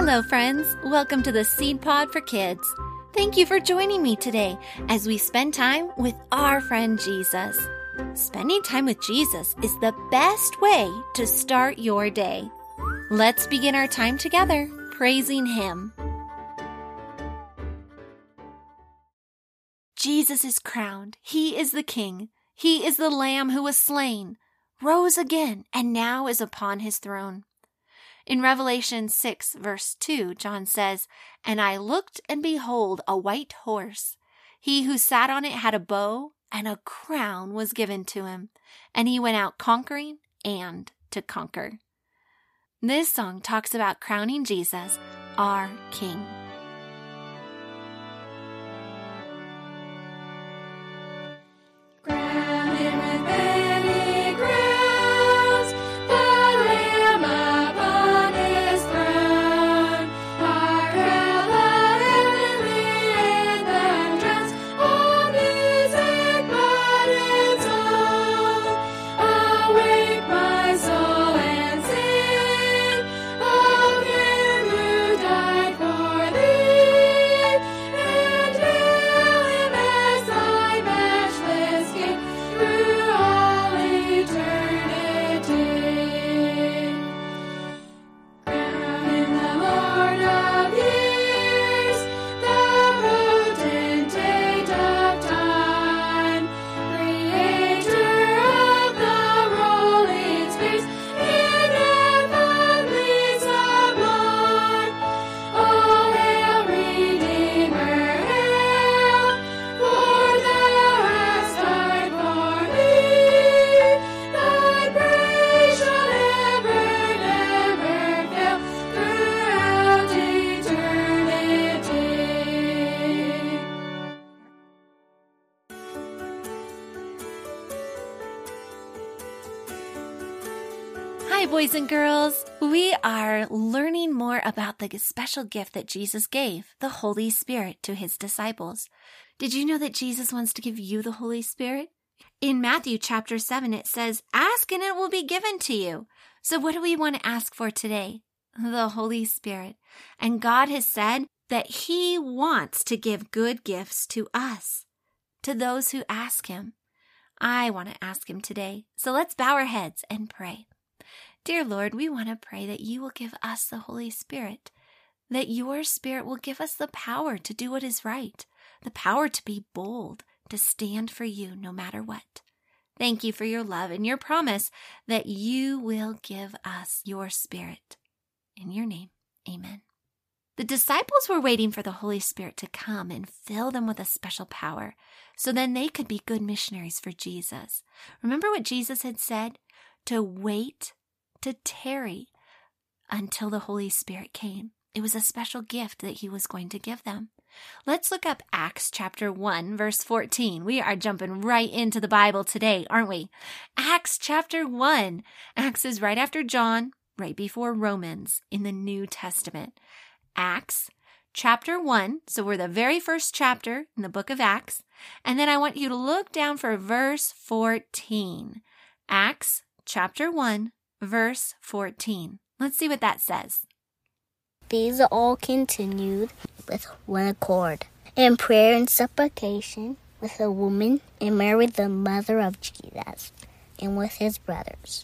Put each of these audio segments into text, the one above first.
Hello, friends. Welcome to the Seed Pod for Kids. Thank you for joining me today as we spend time with our friend Jesus. Spending time with Jesus is the best way to start your day. Let's begin our time together praising Him. Jesus is crowned. He is the King. He is the Lamb who was slain, rose again, and now is upon His throne. In Revelation 6, verse 2, John says, "And I looked, and behold, a white horse. He who sat on it had a bow, and a crown was given to him. And he went out conquering and to conquer." This song talks about crowning Jesus, our King. Hi, boys and girls. We are learning more about the special gift that Jesus gave, the Holy Spirit, to His disciples. Did you know that Jesus wants to give you the Holy Spirit? In Matthew chapter 7, it says, "Ask and it will be given to you." So what do we want to ask for today? The Holy Spirit. And God has said that He wants to give good gifts to us, to those who ask Him. I want to ask Him today. So let's bow our heads and pray. Dear Lord, we want to pray that You will give us the Holy Spirit, that Your Spirit will give us the power to do what is right, the power to be bold, to stand for You no matter what. Thank You for Your love and Your promise that You will give us Your Spirit. In Your name, amen. The disciples were waiting for the Holy Spirit to come and fill them with a special power, so then they could be good missionaries for Jesus. Remember what Jesus had said? To wait, to tarry until the Holy Spirit came. It was a special gift that He was going to give them. Let's look up Acts chapter 1, verse 14. We are jumping right into the Bible today, aren't we? Acts chapter 1. Acts is right after John, right before Romans in the New Testament. Acts chapter 1. So we're the very first chapter in the book of Acts. And then I want you to look down for verse 14. Acts chapter 1. Verse 14. Let's see what that says. These all continued with one accord, in prayer and supplication with the woman and Mary, the mother of Jesus, and with His brothers.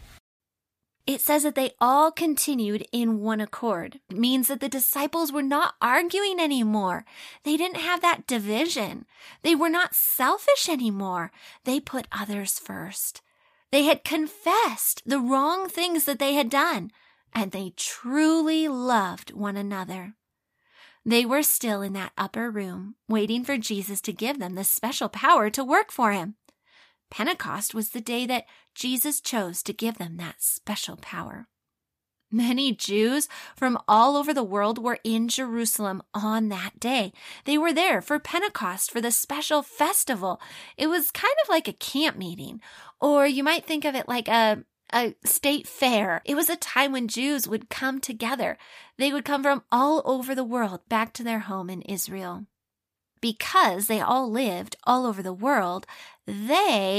It says that they all continued in one accord. It means that the disciples were not arguing anymore. They didn't have that division. They were not selfish anymore. They put others first. They had confessed the wrong things that they had done, and they truly loved one another. They were still in that upper room, waiting for Jesus to give them the special power to work for Him. Pentecost was the day that Jesus chose to give them that special power. Many Jews from all over the world were in Jerusalem on that day. They were there for Pentecost, for the special festival. It was kind of like a camp meeting, or you might think of it like a state fair. It was a time when Jews would come together. They would come from all over the world back to their home in Israel. Because they all lived all over the world, they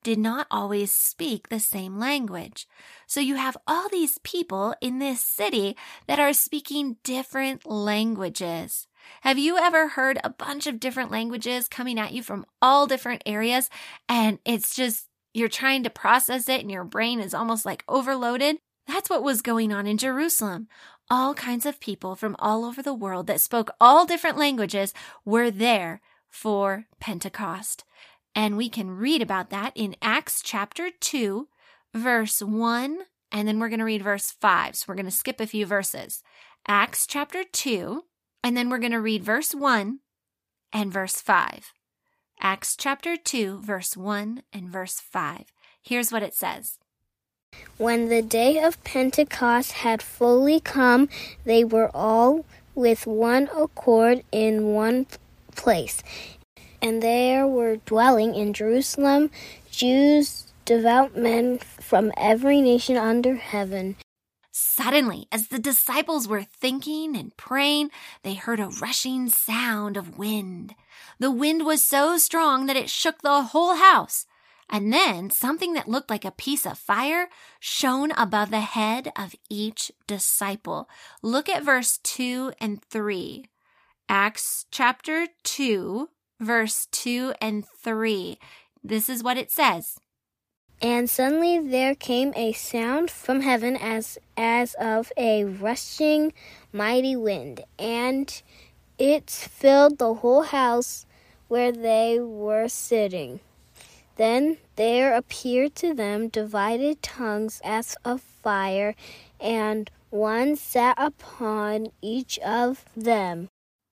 did not always speak the same language. So you have all these people in this city that are speaking different languages. Have you ever heard a bunch of different languages coming at you from all different areas, and it's just, you're trying to process it and your brain is almost like overloaded? That's what was going on in Jerusalem. All kinds of people from all over the world that spoke all different languages were there for Pentecost. And we can read about that in Acts chapter 2, verse 1, and then we're going to read verse 5. So we're going to skip a few verses. Acts chapter 2, and then we're going to read verse 1 and verse 5. Acts chapter 2, verse 1 and verse 5. Here's what it says. When the day of Pentecost had fully come, they were all with one accord in one place. And there were dwelling in Jerusalem Jews, devout men from every nation under heaven. Suddenly, as the disciples were thinking and praying, they heard a rushing sound of wind. The wind was so strong that it shook the whole house. And then something that looked like a piece of fire shone above the head of each disciple. Look at verse 2 and 3. Acts chapter 2, verse 2 and 3. This is what it says. And suddenly there came a sound from heaven as of a rushing mighty wind, and it filled the whole house where they were sitting. Then there appeared to them divided tongues as of fire, and one sat upon each of them.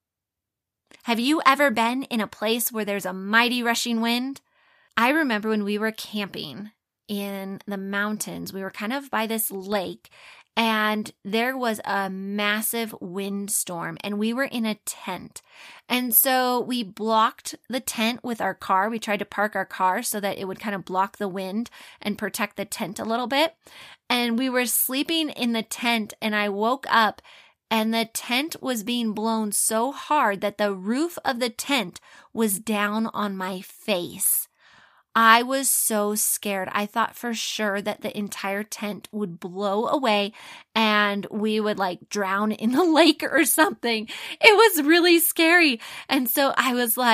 Have you ever been in a place where there's a mighty rushing wind? I remember when we were camping in the mountains, we were kind of by this lake, and there was a massive windstorm, and we were in a tent. And so we blocked the tent with our car. We tried to park our car so that it would kind of block the wind and protect the tent a little bit. And we were sleeping in the tent, and I woke up, and the tent was being blown so hard that the roof of the tent was down on my face. I was so scared. I thought for sure that the entire tent would blow away and we would like drown in the lake or something. It was really scary. And so I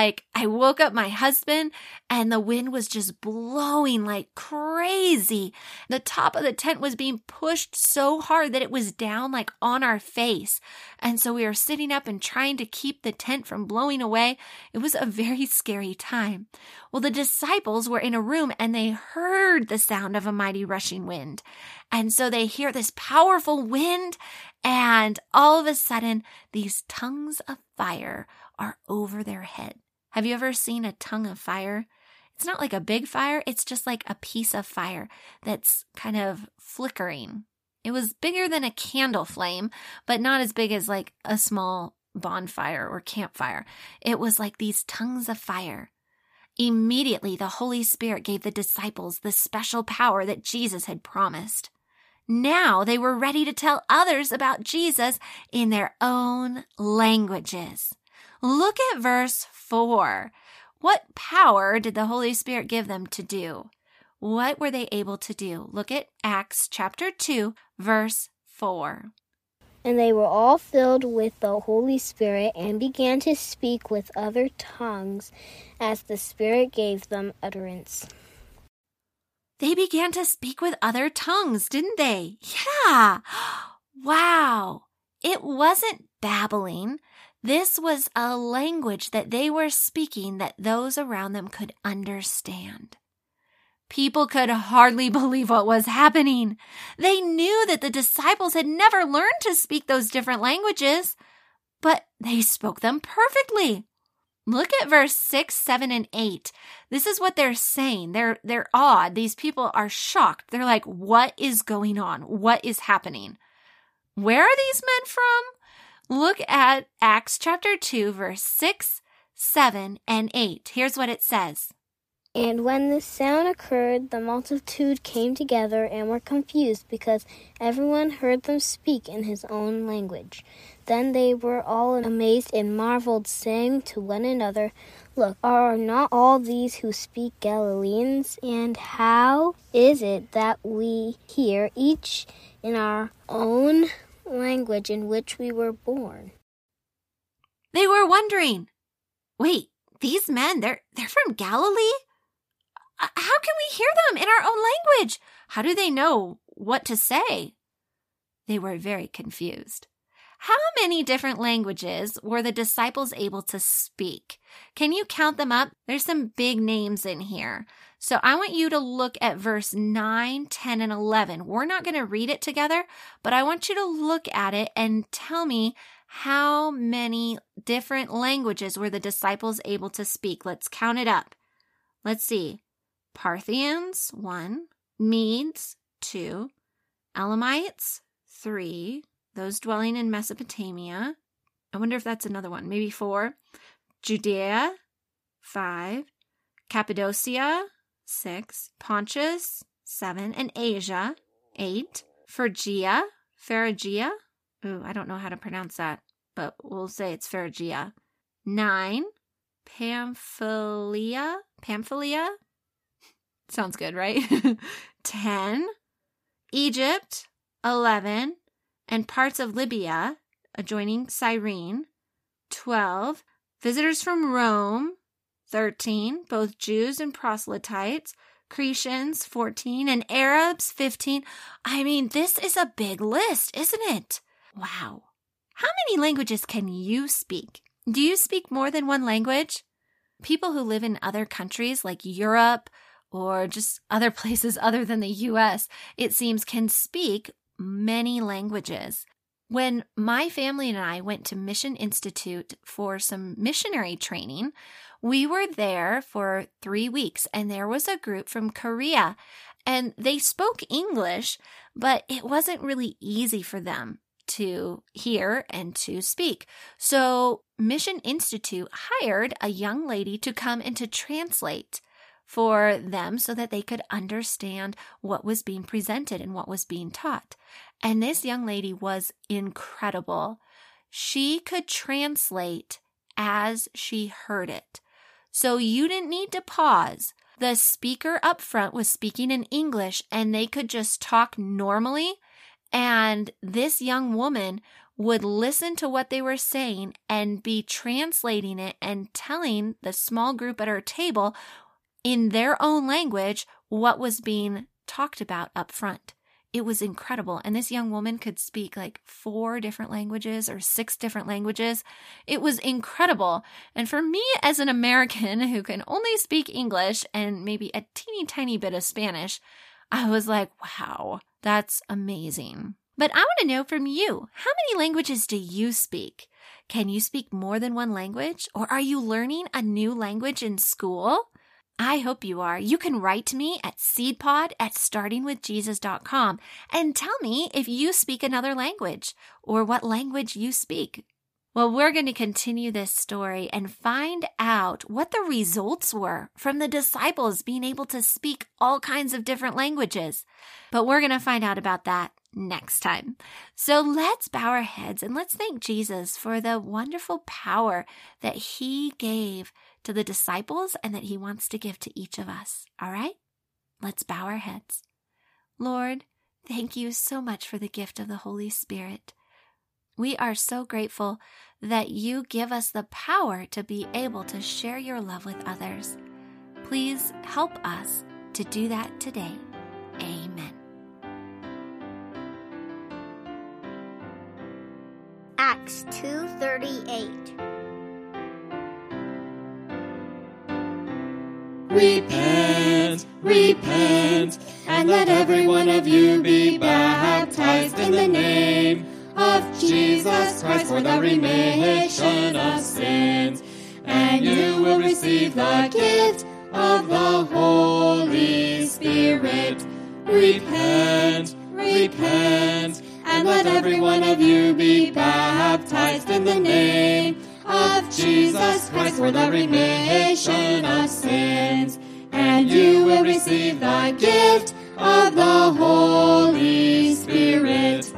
woke up my husband and the wind was just blowing like crazy. The top of the tent was being pushed so hard that it was down like on our face. And so we were sitting up and trying to keep the tent from blowing away. It was a very scary time. Well, the disciples were in a room and they heard the sound of a mighty rushing wind. And so they hear this powerful wind, and all of a sudden, these tongues of fire are over their head. Have you ever seen a tongue of fire? It's not like a big fire. It's just like a piece of fire that's kind of flickering. It was bigger than a candle flame, but not as big as like a small bonfire or campfire. It was like these tongues of fire. Immediately, the Holy Spirit gave the disciples the special power that Jesus had promised. Now they were ready to tell others about Jesus in their own languages. Look at verse 4. What power did the Holy Spirit give them to do? What were they able to do? Look at Acts chapter 2, verse 4. And they were all filled with the Holy Spirit and began to speak with other tongues as the Spirit gave them utterance. They began to speak with other tongues, didn't they? Yeah. Wow. It wasn't babbling. This was a language that they were speaking that those around them could understand. People could hardly believe what was happening. They knew that the disciples had never learned to speak those different languages, but they spoke them perfectly. Look at verse 6, 7, and 8. This is what they're saying. They're awed. These people are shocked. They're like, what is going on? What is happening? Where are these men from? Look at Acts chapter 2, verse 6, 7, and 8. Here's what it says. And when this sound occurred, the multitude came together and were confused because everyone heard them speak in his own language. Then they were all amazed and marveled, saying to one another, "Look, are not all these who speak Galileans? And how is it that we hear each in our own language in which we were born?" They were wondering, wait, these men, they're from Galilee? How can we hear them in our own language? How do they know what to say? They were very confused. How many different languages were the disciples able to speak? Can you count them up? There's some big names in here. So I want you to look at verse 9, 10, and 11. We're not going to read it together, but I want you to look at it and tell me how many different languages were the disciples able to speak. Let's count it up. Let's see. Parthians, 1. Medes, 2. Elamites, 3. Those dwelling in Mesopotamia. I wonder if that's another one. Maybe 4. Judea, 5. Cappadocia, 6. Pontus, 7. And Asia, 8. Phrygia. Ooh, I don't know how to pronounce that, but we'll say it's Phrygia. 9. Pamphylia. Sounds good, right? 10. Egypt, 11. And parts of Libya, adjoining Cyrene, 12. Visitors from Rome, 13. Both Jews and proselytes. Cretans, 14. And Arabs, 15. I mean, this is a big list, isn't it? Wow. How many languages can you speak? Do you speak more than one language? People who live in other countries like Europe or just other places other than the U.S., it seems, can speak many languages. When my family and I went to Mission Institute for some missionary training, we were there for 3 weeks, and there was a group from Korea, and they spoke English, but it wasn't really easy for them to hear and to speak. So Mission Institute hired a young lady to come and to translate for them so that they could understand what was being presented and what was being taught. And this young lady was incredible. She could translate as she heard it. So you didn't need to pause. The speaker up front was speaking in English and they could just talk normally. And this young woman would listen to what they were saying and be translating it and telling the small group at her table in their own language what was being talked about up front. It was incredible. And this young woman could speak like 4 different languages or 6 different languages. It was incredible. And for me as an American who can only speak English and maybe a teeny tiny bit of Spanish, I was like, wow, that's amazing. But I want to know from you, how many languages do you speak? Can you speak more than one language? Or are you learning a new language in school? I hope you are. You can write to me at seedpod@startingwithjesus.com and tell me if you speak another language or what language you speak. Well, we're going to continue this story and find out what the results were from the disciples being able to speak all kinds of different languages. But we're going to find out about that next time. So let's bow our heads and let's thank Jesus for the wonderful power that he gave to the disciples and that he wants to give to each of us. All right? Let's bow our heads. Lord, thank you so much for the gift of the Holy Spirit. We are so grateful that you give us the power to be able to share your love with others. Please help us to do that today. Amen. Acts 2:38. Repent, repent, and let every one of you be baptized in the name of Jesus Christ for the remission of sins, and you will receive the gift of the Holy Spirit. Repent, repent, and let every one of you be baptized in the name of Jesus Christ for the remission of sins, and you will receive the gift of the Holy Spirit.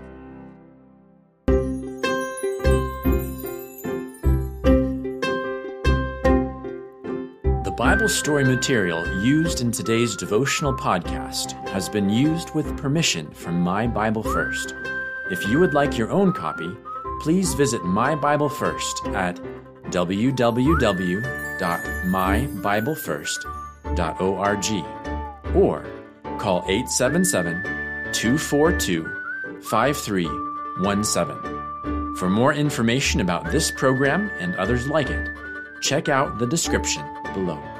The Bible story material used in today's devotional podcast has been used with permission from My Bible First. If you would like your own copy, please visit My Bible First at www.mybiblefirst.org or call 877-242-5317. For more information about this program and others like it, check out the description below.